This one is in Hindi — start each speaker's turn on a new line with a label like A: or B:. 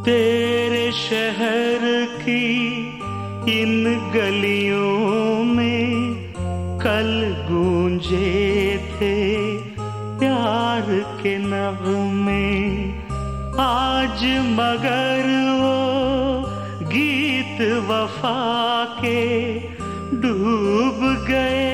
A: तेरे शहर की इन गलियों में कल गूंजे थे प्यार के नग़्मे। आज मगर वो गीत वफा के डूब गए